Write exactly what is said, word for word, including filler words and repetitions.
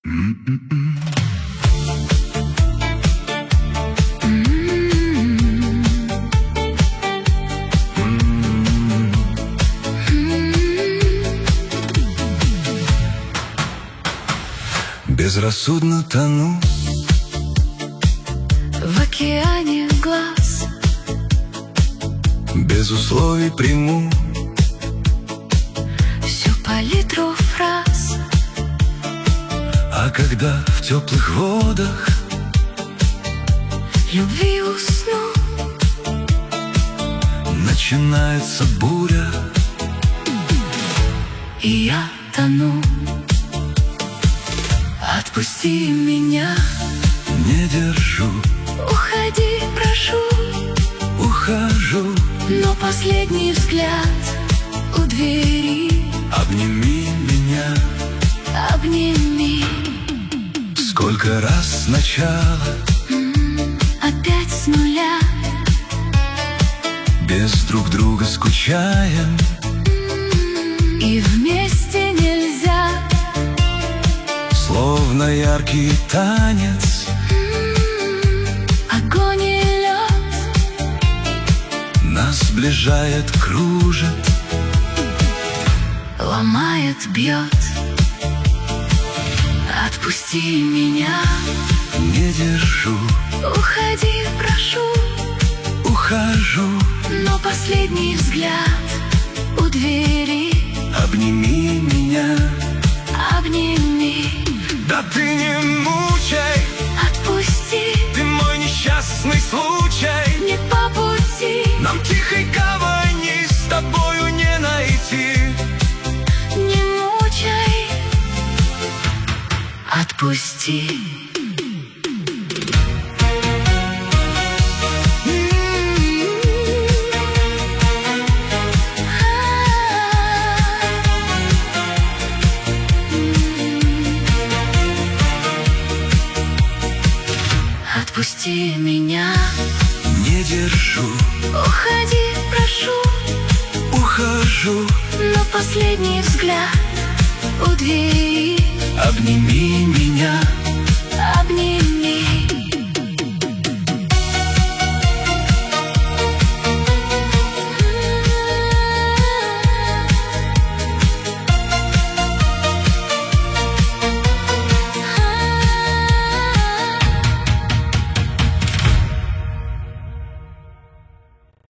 Безрассудно тону в океане глаз, без условий приму всю палитру фраз. А когда в теплых водах любви усну, начинается буря, и я тону. Отпусти меня, не держу, уходи, прошу. ухожу. Но последний взгляд у двери. Обними меня, Обними. сколько раз сначала, М, Опять с нуля. без друг друга скучаем, И вместе нельзя. словно яркий танец, Огонь и лед нас сближает, кружит, ломает, бьет. Отпусти меня, не держу, уходи, прошу. ухожу. Но последний взгляд у двери. Обними меня, Обними. да ты не мучай, Отпусти, ты мой несчастный случай. не по пути. Нам тихой гавани с тобою не найти. Не мучай. Отпусти. Отпусти меня, Не держу, уходи, прошу. ухожу. Но последний взгляд у двери. Обними меня, Обними.